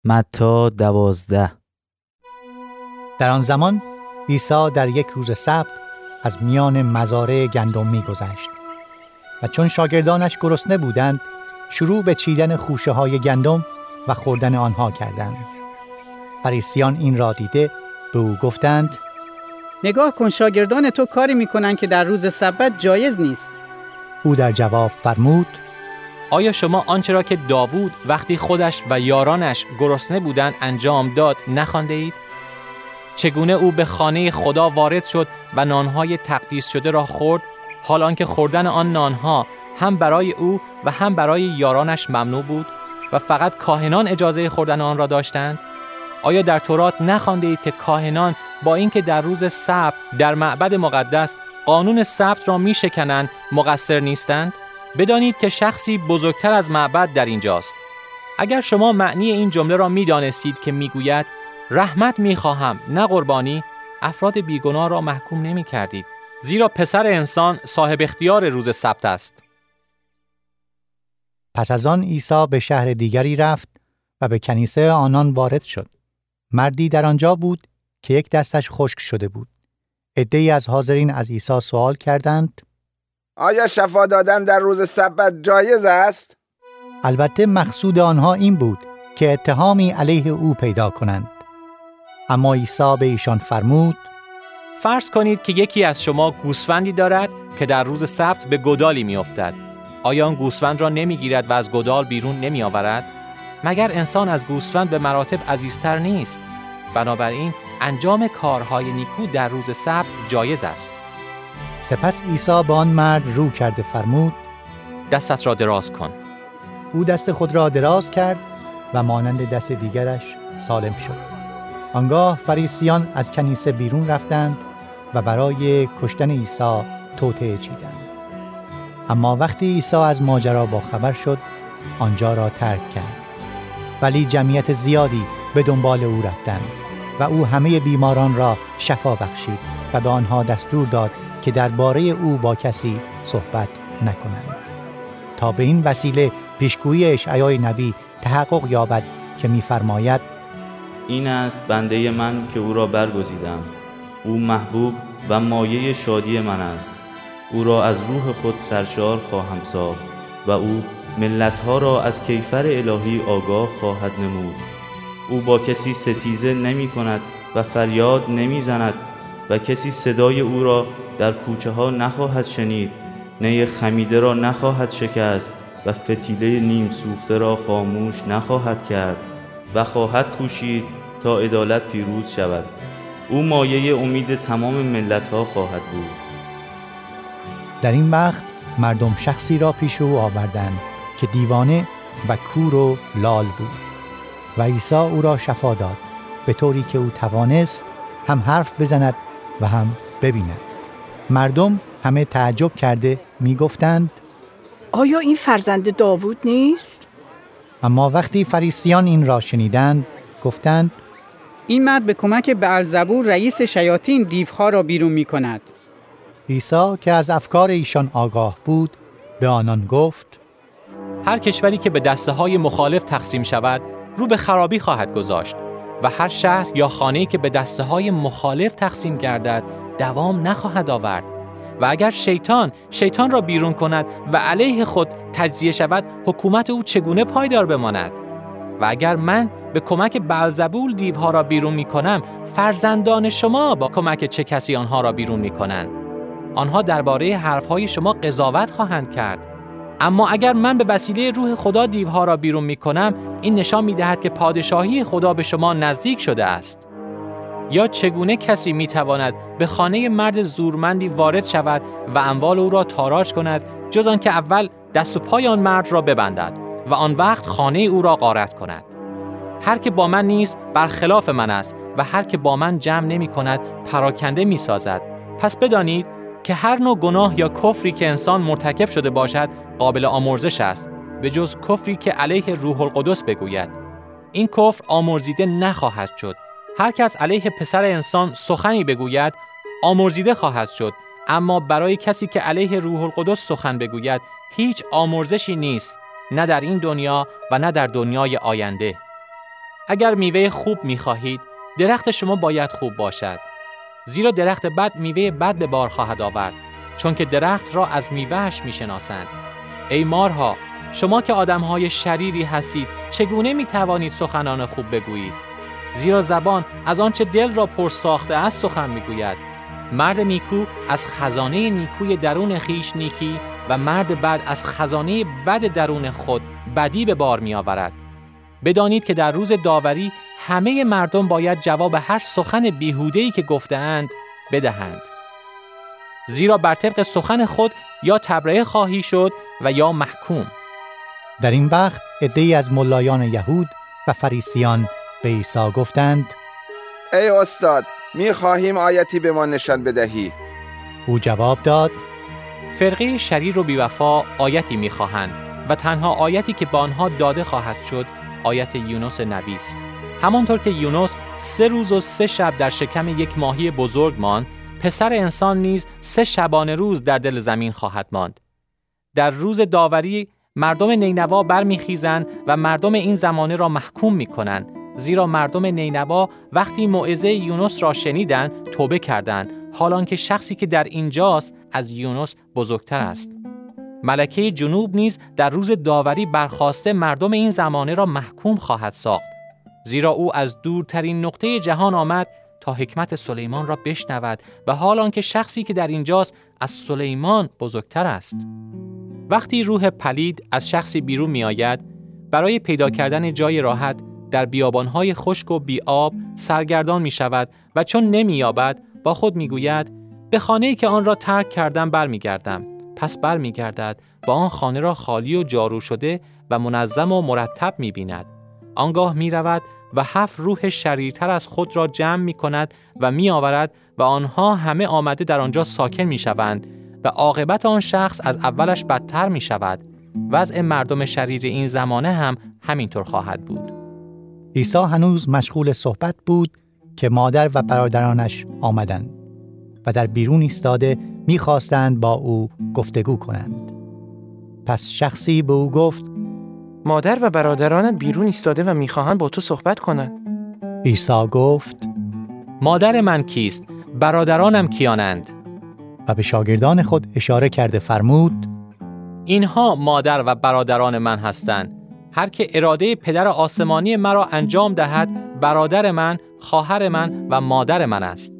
متی 12. در آن زمان عیسی در یک روز سبت از میان مزارع گندم می‌گذشت و چون شاگردانش گرسنه بودند شروع به چیدن خوشه‌های گندم و خوردن آنها کردند. فریسیان این را دیده به او گفتند: نگاه کن، شاگردان تو کاری میکنن که در روز سبت جایز نیست. او در جواب فرمود: آیا شما آنچه را که داوود وقتی خودش و یارانش گرسنه بودند انجام داد نخوانده اید؟ چگونه او به خانه خدا وارد شد و نانهای تقدیس شده را خورد، حال آنکه خوردن آن نانها هم برای او و هم برای یارانش ممنوع بود و فقط کاهنان اجازه خوردن آن را داشتند؟ آیا در تورات نخوانده اید که کاهنان با اینکه در روز سبت در معبد مقدس قانون سبت را میشکنند مقصر نیستند؟ بدانید که شخصی بزرگتر از معبد در اینجاست. اگر شما معنی این جمله را میدانستید که میگوید رحمت میخواهم نه قربانی، افراد بیگناه را محکوم نمی کردید، زیرا پسر انسان صاحب اختیار روز سبت است. پس از آن عیسی به شهر دیگری رفت و به کنیسه آنان وارد شد. مردی در آنجا بود که یک دستش خشک شده بود. عده‌ای از حاضرین از عیسی سوال کردند: آیا شفا دادن در روز سبت جایز است؟ البته مقصود آنها این بود که اتهامی علیه او پیدا کنند. اما عیسی به ایشان فرمود: فرض کنید که یکی از شما گوسفندی دارد که در روز سبت به گودالی میافتد. آیا آن گوسفند را نمیگیرد و از گودال بیرون نمیآورد؟ مگر انسان از گوسفند به مراتب عزیزتر نیست؟ بنابراین انجام کارهای نیکو در روز سبت جایز است. سپس عیسی به آن مرد رو کرده فرمود: دستت را دراز کن. او دست خود را دراز کرد و مانند دست دیگرش سالم شد. آنگاه فریسیان از کنیسه بیرون رفتند و برای کشتن عیسی توطئه چیدند. اما وقتی عیسی از ماجرا باخبر شد آنجا را ترک کرد. ولی جمعیت زیادی به دنبال او رفتند و او همه بیماران را شفا بخشید و به آنها دستور داد که درباره او با کسی صحبت نکنند، تا به این وسیله پیشگویی اشعیا نبی تحقق یابد که می‌فرماید: این است بنده من که او را برگزیدم، او محبوب و مایه شادی من است. او را از روح خود سرشار خواهم ساخت و او ملت‌ها را از کیفر الهی آگاه خواهد نمود. او با کسی ستیزه نمی کند و فریاد نمی زند و کسی صدای او را در کوچه ها نخواهد شنید. نی خمیده را نخواهد شکست و فتیله نیم سوخته را خاموش نخواهد کرد و خواهد کوشید تا عدالت پیروز شود. او مایه امید تمام ملت‌ها خواهد بود. در این وقت مردم شخصی را پیش او آوردند که دیوانه و کور و لال بود و عیسی او را شفا داد، به طوری که او توانست هم حرف بزند و هم ببیند. مردم همه تعجب کرده می گفتند: آیا این فرزند داوود نیست؟ اما وقتی فریسیان این را شنیدند گفتند: این مرد به کمک بئلزبول رئیس شیاطین دیوها را بیرون می کند. عیسی که از افکار ایشان آگاه بود به آنان گفت: هر کشوری که به دسته‌های مخالف تقسیم شود رو به خرابی خواهد گذاشت و هر شهر یا خانه‌ای که به دسته‌های مخالف تقسیم گردد دوام نخواهد آورد. و اگر شیطان را بیرون کند و علیه خود تجزیه شود، حکومت او چگونه پایدار بماند؟ و اگر من به کمک بئلزبول دیوها را بیرون می کنم، فرزندان شما با کمک چه کسی آنها را بیرون می کنند؟ آنها درباره حرفهای شما قضاوت خواهند کرد. اما اگر من به وسیله روح خدا دیوها را بیرون می کنم، این نشان می دهد که پادشاهی خدا به شما نزدیک شده است. یا چگونه کسی می تواند به خانه مرد زورمندی وارد شود و اموال او را تاراج کند جز آن که اول دست و پای آن مرد را ببندد و آن وقت خانه او را غارت کند؟ هر که با من نیست برخلاف من است و هر که با من جمع نمی کند پراکنده می سازد. پس بدانید که هر نوع گناه یا کفری که انسان مرتکب شده باشد قابل آمرزش است، به جز کفری که علیه روح القدس بگوید. این کفر آمرزیده نخواهد شد. هر کس علیه پسر انسان سخنی بگوید آمرزیده خواهد شد، اما برای کسی که علیه روح القدس سخن بگوید هیچ آمرزشی نیست، نه در این دنیا و نه در دنیای آینده. اگر میوه خوب می‌خواهید، درخت شما باید خوب باشد. زیرا درخت بد میوه بد به بار خواهد آورد، چون که درخت را از میوهش می‌شناسند. ای مارها، شما که آدم‌های شریری هستید، چگونه می‌توانید سخنان خوب بگویید؟ زیرا زبان از آنچه دل را پر ساخته است سخن می‌گوید. مرد نیکو از خزانه نیکوی درون خیش نیکی و مرد بد از خزانه بد درون خود بدی به بار می‌آورد. بدانید که در روز داوری همه مردم باید جواب هر سخن بیهوده‌ای که گفته‌اند بدهند. زیرا بر طبق سخن خود یا تبرئه خواهی شد و یا محکوم. در این وقت عده‌ای از ملایان یهود و فریسیان به عیسی گفتند: ای استاد، می‌خواهیم آیتی به ما نشان بدهی. او جواب داد: فرقه شریر و بی‌وفا آیتی می‌خواهند و تنها آیتی که به آنها داده خواهد شد آیت یونس نبی است. همانطور که یونس 3 روز و 3 شب در شکم یک ماهی بزرگ ماند، پسر انسان نیز 3 شبانه روز در دل زمین خواهد ماند. در روز داوری مردم نینوا برمیخیزند و مردم این زمانه را محکوم می‌کنند، زیرا مردم نینوا وقتی موعظه یونس را شنیدند توبه کردند، حالانکه شخصی که در اینجاست از یونس بزرگتر است. ملکه جنوب نیز در روز داوری برخاسته مردم این زمانه را محکوم خواهد ساخت، زیرا او از دورترین نقطه جهان آمد تا حکمت سلیمان را بشنود و حالانکه شخصی که در اینجاست از سلیمان بزرگتر است. وقتی روح پلید از شخصی بیرون می آید، برای پیدا کردن جای راحت در بیابانهای خشک و بی آب سرگردان می شود و چون نمی یابد با خود می گوید به خانه‌ای که آن را ترک کردم برمی گردم. پس برمی گردد و آن خانه را خالی و جارو شده و منظم و مرتب می بیند. آنگاه می رود و 7 روح شریرتر از خود را جمع می کند و می آورد و آنها همه آمده در آنجا ساکن می شوند و عاقبت آن شخص از اولش بدتر می شود. وضع مردم شریر این زمانه هم همینطور خواهد بود. عیسی هنوز مشغول صحبت بود که مادر و برادرانش آمدند و در بیرون ایستاده می‌خواستند با او گفتگو کنند. پس شخصی به او گفت: مادر و برادرانت بیرون ایستاده و می‌خواهند با تو صحبت کنند. عیسی گفت: مادر من کیست؟ برادرانم کیانند؟ و به شاگردان خود اشاره کرده فرمود: اینها مادر و برادران من هستند. هر که اراده پدر آسمانی مرا انجام دهد، برادر من، خواهر من و مادر من است.